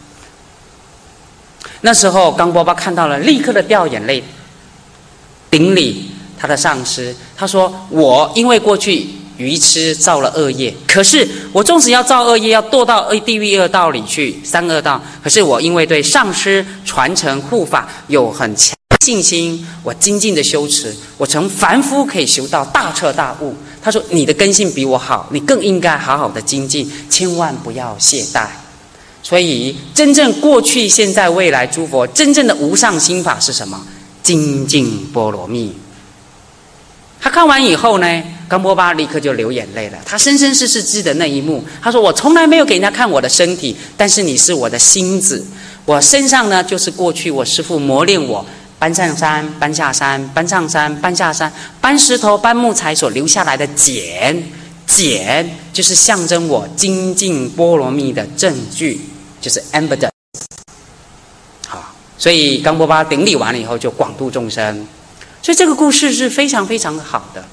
那时候冈波巴看到了，立刻的掉眼泪，顶礼他的上师。他说：“我因为过去愚痴造了恶业，可是我纵使要造恶业，要堕到地狱恶道里去，三恶道。可是我因为对上师传承护法有很强信心，我精进的修持，我从凡夫可以修到大彻大悟。”他说：“你的根性比我好，你更应该好好的精进，千万不要懈怠。” 所以真正过去、现在、未来诸佛真正的无上心法是什么？精进波罗蜜。他看完以后呢，冈波巴立刻就流眼泪了。他生生世世记得那一幕，他说：“我从来没有给人家看我的身体，但是你是我的心子。我身上呢，就是过去我师父磨练我搬上山、搬下山、搬上山、搬下山、搬石头、搬木材所留下来的茧，茧就是象征我精进波罗蜜的证据，就是 evidence。好，所以冈波巴顶礼完了以后，就广度众生。所以这个故事是非常非常好的。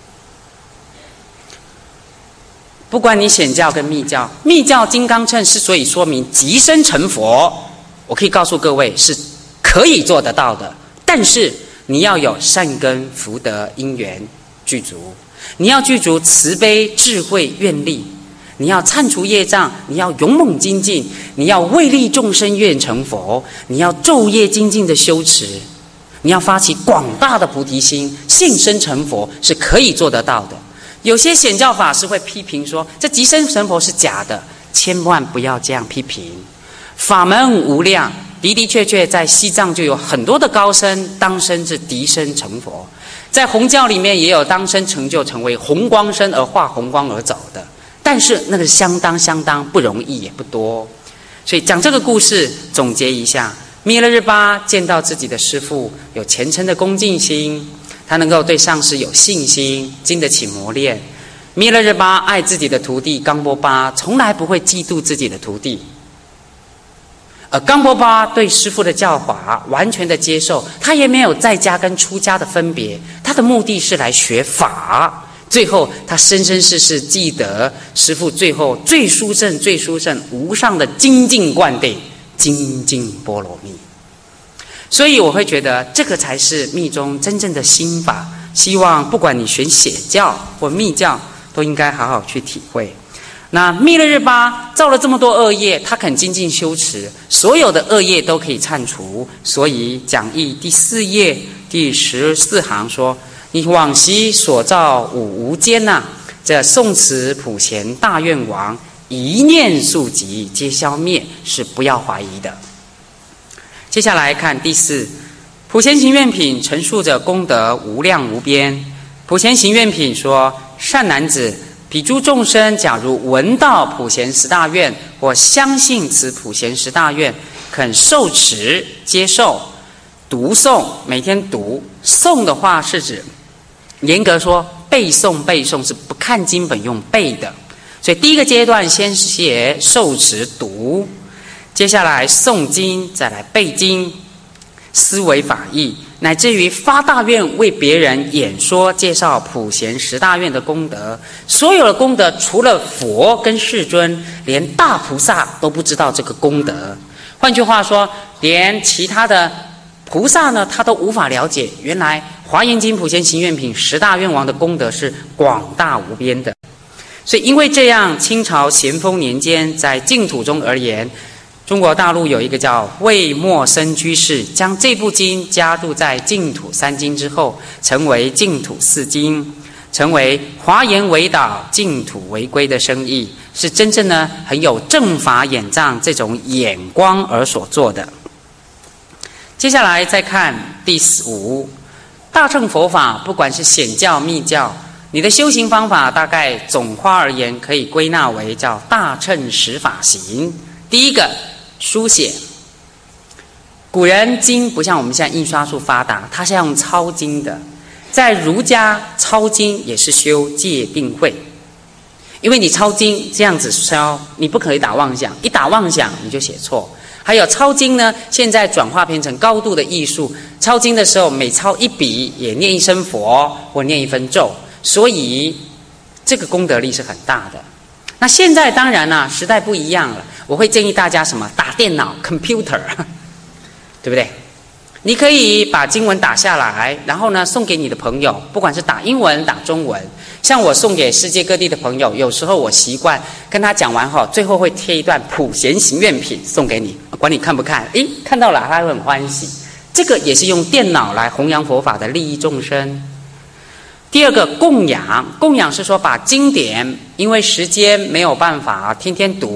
不管你显教跟密教，密教金刚乘是所以说明即生成佛，我可以告诉各位是可以做得到的，但是你要有善根福德因缘具足，你要具足慈悲智慧愿力，你要忏除业障，你要勇猛精进，你要为利众生愿成佛，你要昼夜精进的修持，你要发起广大的菩提心，现身成佛是可以做得到的。有些显教法师会批评说，这即生成佛是假的，千万不要这样批评。法门无量，的的确确在西藏就有很多的高僧当生是敌生成佛，在弘教里面也有当生成就成为红光身而化红光而走的，但是那个相当相当不容易，也不多。所以讲这个故事总结一下，弥勒日巴见到自己的师父有虔诚的恭敬心，他能够对上师有信心，经得起磨练。弥勒日巴爱自己的徒弟冈波巴，从来不会嫉妒自己的徒弟。而冈波巴对师父的教法完全的接受，他也没有在家跟出家的分别，他的目的是来学法。最后他生生世世记得师父最后最殊胜最殊胜无上的精进灌顶，精进波罗蜜。所以我会觉得这个才是密宗真正的心法，希望不管你选显教或密教，都应该好好去体会。那弥勒日巴造了这么多恶业，他肯精进修持，所有的恶业都可以忏除。所以讲义第四页第十四行说：你往昔所造五无间呐、啊，这宋慈普贤大愿王一念速疾皆消灭，是不要怀疑的。接下来看第四，普贤行愿品陈述着功德无量无边。普贤行愿品说：善男子，彼诸众生假如闻到普贤十大愿，或相信此普贤十大愿，肯受持接受读诵，每天读诵的话是指严格说背诵，背诵是不看经本用背的，所以第一个阶段先写受持读，接下来诵经，再来背经，思维法义，乃至于发大愿为别人演说介绍普贤十大愿的功德。所有的功德除了佛跟世尊，连大菩萨都不知道这个功德。换句话说，连其他的菩萨呢，他都无法了解原来华严经普贤行愿品十大愿王的功德是广大无边的。所以因为这样，清朝咸丰年间在净土中而言，中国大陆有一个叫魏默生居士，将这部经加入在净土三经之后，成为净土四经，成为华严为导，净土为归的生意，是真正呢很有正法眼藏这种眼光而所做的。接下来再看第五，大乘佛法，不管是显教密教，你的修行方法大概总括而言可以归纳为叫大乘十法行。第一个书写，古人经不像我们现在印刷术发达，它是要用抄经的。在儒家抄经也是修戒定慧，因为你抄经这样子抄，你不可以打妄想，一打妄想你就写错。还有抄经呢，现在转化变成高度的艺术，抄经的时候每抄一笔也念一声佛或念一分咒，所以这个功德力是很大的。那现在当然啦、啊，时代不一样了，我会建议大家什么打电脑 computer， 对不对？你可以把经文打下来，然后呢送给你的朋友，不管是打英文打中文。像我送给世界各地的朋友，有时候我习惯跟他讲完后，最后会贴一段普贤行愿品送给你，管你看不看。诶，看到了他会很欢喜。这个也是用电脑来弘扬佛法的利益众生。第二个供养，供养是说把经典，因为时间没有办法天天读，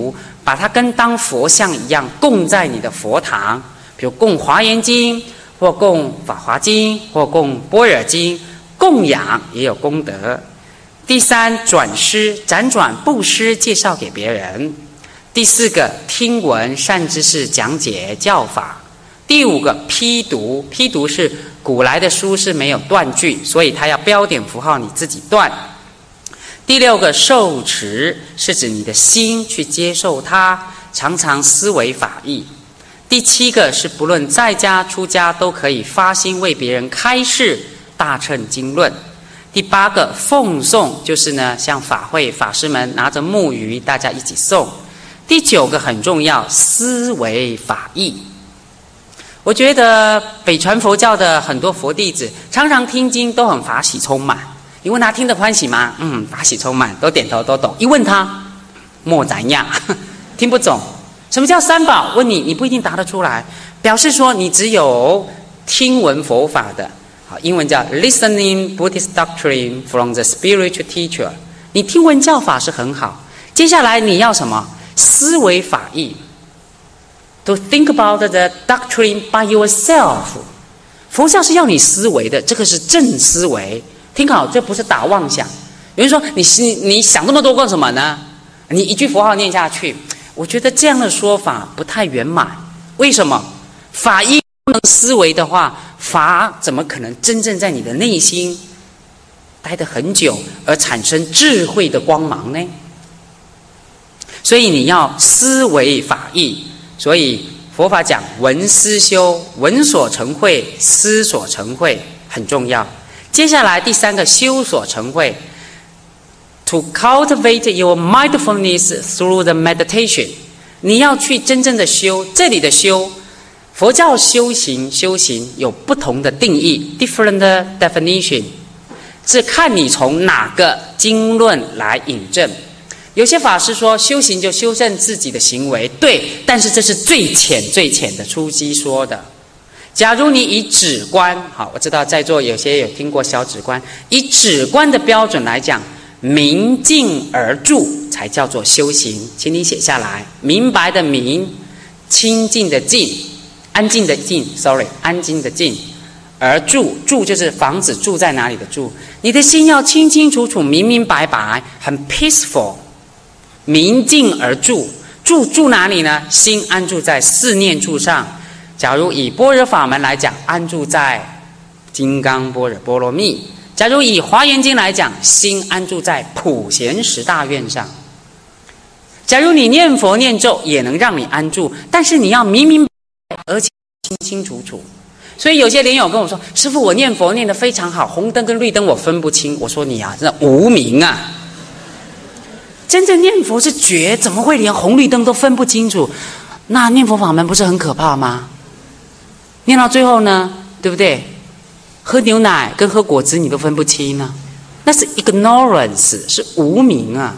把它跟当佛像一样供在你的佛堂，比如供华严经，或供法华经，或供般若经，供养也有功德。第三，转施，辗转布施，介绍给别人。第四个，听闻善知识讲解教法。第五个，批读，批读是古来的书是没有断句，所以它要标点符号，你自己断。第六个，受持，是指你的心去接受它，常常思维法义。第七个是不论在家出家都可以发心为别人开示大乘经论。第八个，奉诵，就是呢像法会法师们拿着木鱼大家一起诵。第九个很重要，思维法义。我觉得北传佛教的很多佛弟子常常听经都很法喜充满。你问他听得欢喜吗？嗯，法喜充满，都点头都懂。一问他，莫怎样，听不懂。什么叫三宝？问你，你不一定答得出来，表示说你只有听闻佛法的，好，英文叫 listening Buddhist doctrine from the spiritual teacher。你听闻教法是很好，接下来你要什么？思维法义。To think about the doctrine by yourself。佛教是要你思维的，这个是正思维。听好，这不是打妄想。有人说你你想那么多干什么呢？你一句佛号念下去，我觉得这样的说法不太圆满。为什么？法义不能思维的话，法怎么可能真正在你的内心待得很久，而产生智慧的光芒呢？所以你要思维法义。所以佛法讲闻思修，闻所成慧，思所成慧很重要。接下来第三个，修所成慧。To cultivate your mindfulness through the meditation。你要去真正的修，这里的修，佛教修行修行有不同的定义 ，different definition， 是看你从哪个经论来引证。有些法师说修行就修正自己的行为，对，但是这是最浅最浅的初机说的。假如你以止观，好，我知道在座有些有听过小止观，以止观的标准来讲，明静而住才叫做修行，请你写下来。明白的明，清净的静，安静的静 ，sorry， 安静的静，而住，住就是房子住在哪里的住，你的心要清清楚楚、明明白白，很 peaceful。明静而住，住住哪里呢？心安住在四念处上。假如以般若法门来讲，安住在金刚般若波罗蜜；假如以华严经来讲，心安住在普贤十大愿上。假如你念佛念咒，也能让你安住，但是你要明明白白，而且清清楚楚。所以有些莲友跟我说：“师父，我念佛念得非常好，红灯跟绿灯我分不清。”我说：“你啊，真的无明啊！真正念佛是觉，怎么会连红绿灯都分不清楚？那念佛法门不是很可怕吗？念到最后呢，对不对？喝牛奶跟喝果汁你都分不清呢，那是 ignorance， 是无明啊。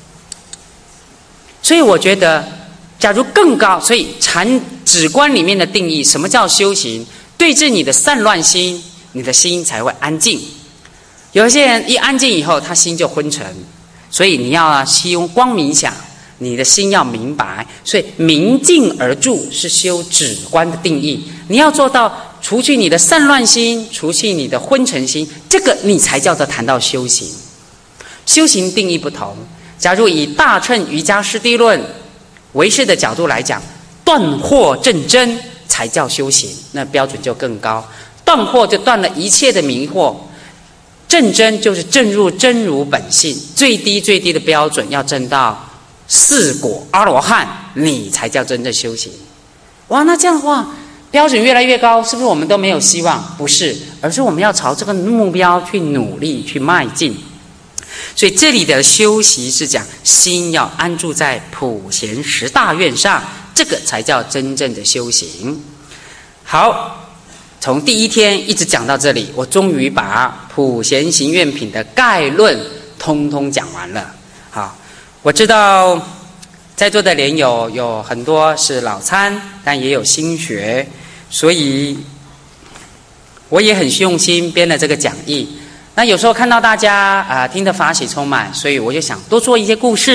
所以我觉得，假如更高，所以禅止观里面的定义，什么叫修行？对治你的散乱心，你的心才会安静。有些人一安静以后，他心就昏沉。所以你要吸用光明想，你的心要明白。所以明静而住是修止观的定义。你要做到除去你的散乱心，除去你的昏沉心，这个你才叫做谈到修行。修行定义不同。假如以大乘瑜伽师地论唯识的角度来讲，断惑正真才叫修行，那标准就更高。断惑就断了一切的迷惑。正真就是正入真如本性，最低最低的标准要证到四果阿罗汉，你才叫真正修行。哇，那这样的话标准越来越高，是不是我们都没有希望？不是，而是我们要朝这个目标去努力去迈进。所以这里的修习是讲心要安住在普贤十大愿上，这个才叫真正的修行。好，从第一天一直讲到这里，我终于把普贤行愿品的概论通通讲完了。好，我知道在座的莲友有很多是老参，但也有新学，所以我也很用心编了这个讲义。那有时候看到大家啊、呃、听得法喜充满，所以我就想多做一些故事，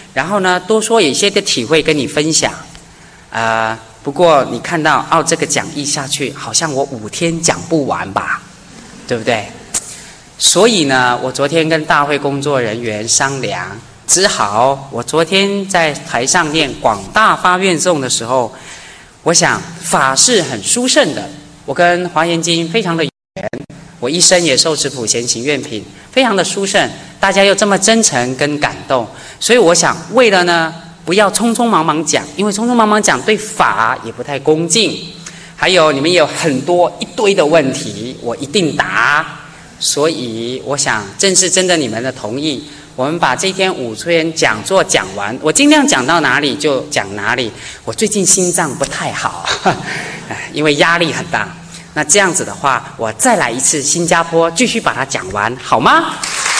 然后呢，多说有一些的体会跟你分享。呃，不过你看到哦，这个讲义下去，好像我五天讲不完吧，对不对？所以呢，我昨天跟大会工作人员商量，只好我昨天在台上念广大发愿颂的时候，我想法是很殊胜的，我跟华严经非常的有缘，我一生也受持普贤行愿品，非常的殊胜，大家又这么真诚跟感动，所以我想为了呢不要匆匆忙忙讲，因为匆匆忙忙讲对法也不太恭敬，还有你们也有很多一堆的问题，我一定答。所以我想正是征得你们的同意，我们把这天五天讲座讲完，我尽量讲到哪里就讲哪里。我最近心脏不太好，因为压力很大。那这样子的话，我再来一次新加坡，继续把它讲完，好吗？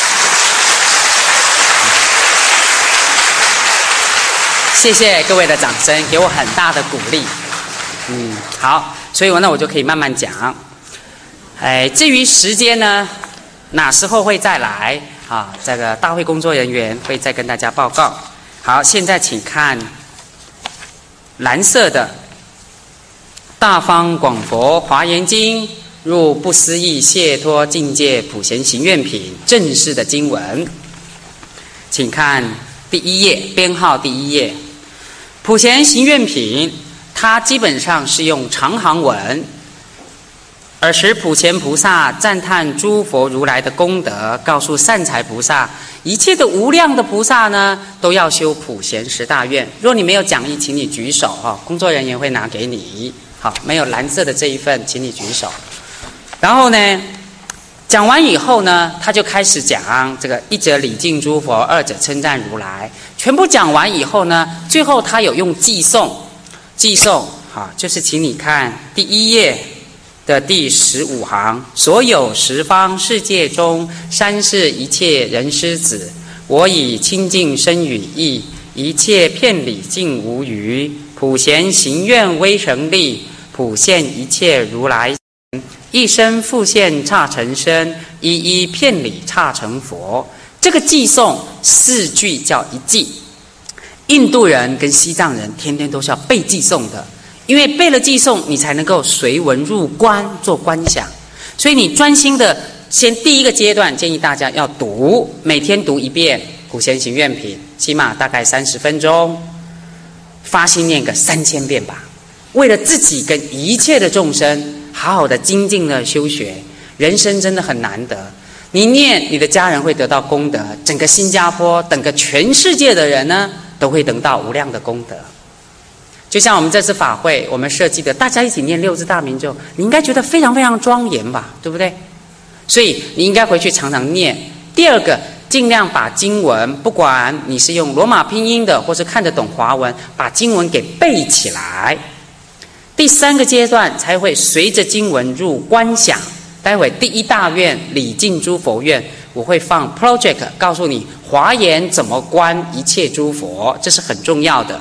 谢谢各位的掌声，给我很大的鼓励。嗯，好，所以我那我就可以慢慢讲。哎，至于时间呢，哪时候会再来啊？这个大会工作人员会再跟大家报告。好，现在请看蓝色的《大方广佛华严经》入不思议解脱境界普贤行愿品正式的经文，请看第一页，编号第一页。普贤行愿品，它基本上是用长行文。尔时普贤菩萨赞叹诸佛如来的功德，告诉善财菩萨，一切的无量的菩萨呢，都要修普贤十大愿。若你没有讲义，请你举手哈，工作人员会拿给你。好，没有蓝色的这一份，请你举手。然后呢，讲完以后呢，他就开始讲这个一者礼敬诸佛，二者称赞如来。全部讲完以后呢，最后他有用偈颂，偈颂好，就是请你看第一页的第十五行，所有十方世界中，三世一切人师子，我以清净身语意，一切遍礼尽无余，普贤行愿威神力，普现一切如来，一生复现刹成身，一一遍礼刹成佛。这个偈颂四句叫一偈，印度人跟西藏人天天都是要背偈颂的。因为背了偈颂，你才能够随文入观做观想，所以你专心的先第一个阶段，建议大家要读，每天读一遍普贤行愿品，起码大概三十分钟，发心念个三千遍吧。为了自己跟一切的众生，好好的精进的修学，人生真的很难得。你念，你的家人会得到功德，整个新加坡，整个全世界的人呢，都会得到无量的功德。就像我们这次法会，我们设计的大家一起念六字大明咒，你应该觉得非常非常庄严吧，对不对？所以你应该回去常常念。第二个，尽量把经文，不管你是用罗马拼音的，或是看得懂华文，把经文给背起来。第三个阶段才会随着经文入观想。待会第一大愿礼敬诸佛愿，我会放 project 告诉你华严怎么观一切诸佛，这是很重要的。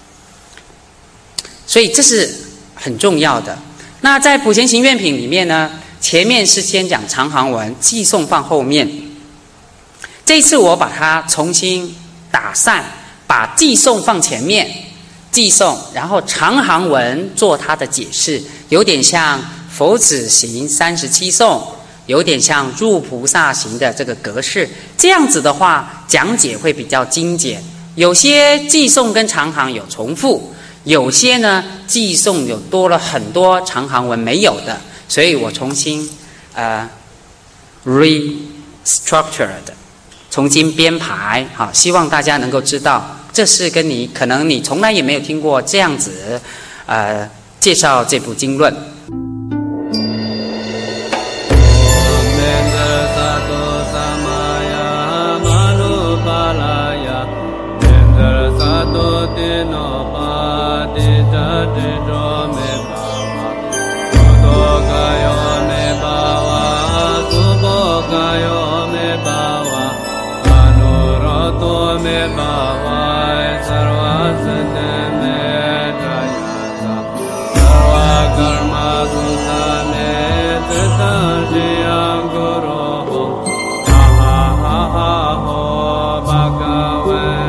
所以这是很重要的。那在普贤行愿品里面呢，前面是先讲长行文，偈颂放后面。这一次我把它重新打散，把偈颂放前面，偈颂，然后长行文做它的解释，有点像佛子行三十七颂，有点像入菩萨行的这个格式。这样子的话，讲解会比较精简。有些偈颂跟长行有重复。有些呢，偈颂有多了很多长行文没有的，所以我重新呃 restructured， 重新编排，好，希望大家能够知道，这是跟你可能你从来也没有听过这样子呃介绍这部经论。 Bhagavad